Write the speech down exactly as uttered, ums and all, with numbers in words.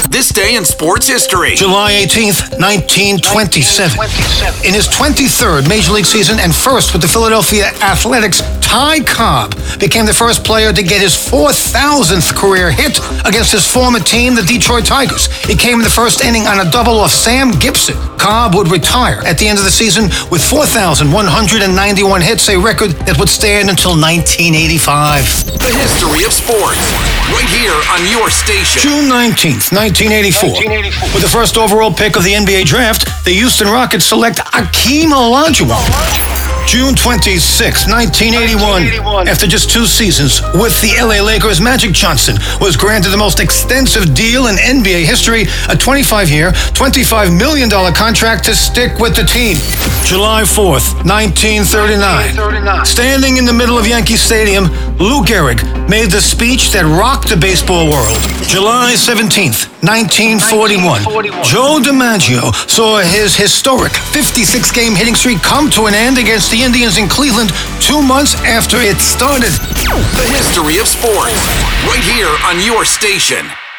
This day in sports history. July eighteenth, nineteen twenty-seven. In his twenty-third Major League season and first with the Philadelphia Athletics, Ty Cobb became the first player to get his four thousandth career hit against his former team, the Detroit Tigers. He came in the first inning on a double off Sam Gibson. Cobb would retire at the end of the season with four thousand one hundred ninety-one hits, a record that would stand until nineteen eighty-five. The history of sports, right here on your station. June nineteenth, nineteen eighty-four. With the first overall pick of the N B A draft, the Houston Rockets select Akeem Olajuwon. June twenty-sixth, nineteen eighty-one. After just two seasons with the L A Lakers, Magic Johnson was granted the most extensive deal in N B A history, a twenty-five-year, twenty-five million dollars contract to stick with the team. July fourth, nineteen thirty-nine. Standing in the middle of Yankee Stadium, Lou Gehrig made the speech that rocked the baseball world. July seventeenth, nineteen forty-one. Joe DiMaggio saw his historic fifty-six game hitting streak come to an end against the Indians in Cleveland two months after it started. The history of sports, right here on your station.